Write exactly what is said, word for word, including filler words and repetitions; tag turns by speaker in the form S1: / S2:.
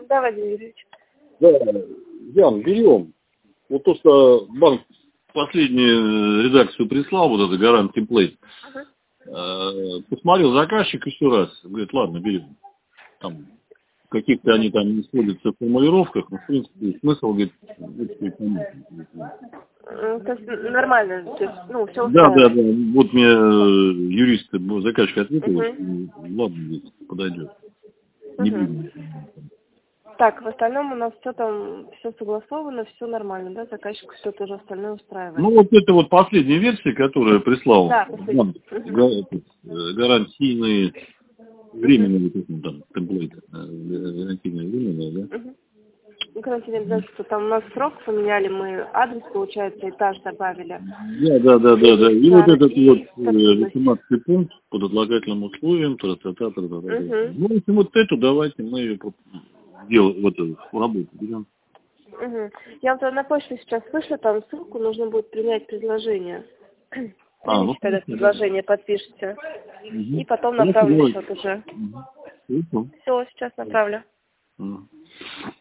S1: Да, Вадим Юрьевич.
S2: Да, Ян, берем. Вот то, что банк последнюю редакцию прислал, вот это гарант темплейт. Uh-huh. Посмотрел заказчик еще раз. Говорит, ладно, берем. Там каких-то они там не сходятся в формулировках, но в принципе смысл, говорит,
S1: то есть нормально, то есть, ну, все
S2: да, да, да. Вот мне юрист, заказчик ответил,
S1: uh-huh.
S2: ладно, здесь подойдет.
S1: Uh-huh.
S2: Не будем.
S1: Так, в остальном у нас все там, все согласовано, все нормально, да, заказчик все тоже остальное устраивает.
S2: Ну, вот это вот последняя версия, которую прислал,
S1: да,
S2: банк, uh-huh. гарантийные, временные, uh-huh. там, темплейты, гарантийные временные, да?
S1: Uh-huh. Ну, гарантийные обязательства, там у нас срок поменяли, мы адрес, получается, этаж добавили.
S2: Да, да, да, да, да. И вот этот вот восемнадцатый пункт под отлагательным условием, тра-та-та, тра-та-та.
S1: Uh-huh.
S2: Ну, в общем, вот эту давайте мы ее делаем, вот эту работу берем.
S1: Угу. Я вам на почту сейчас вышлю, там ссылку, нужно будет принять предложение.
S2: А,
S1: Примите,
S2: ну,
S1: когда предложение подпишите. Угу. И потом
S2: ну,
S1: направлю
S2: ну,
S1: счет уже.
S2: Угу.
S1: Все, сейчас направлю.
S2: Угу.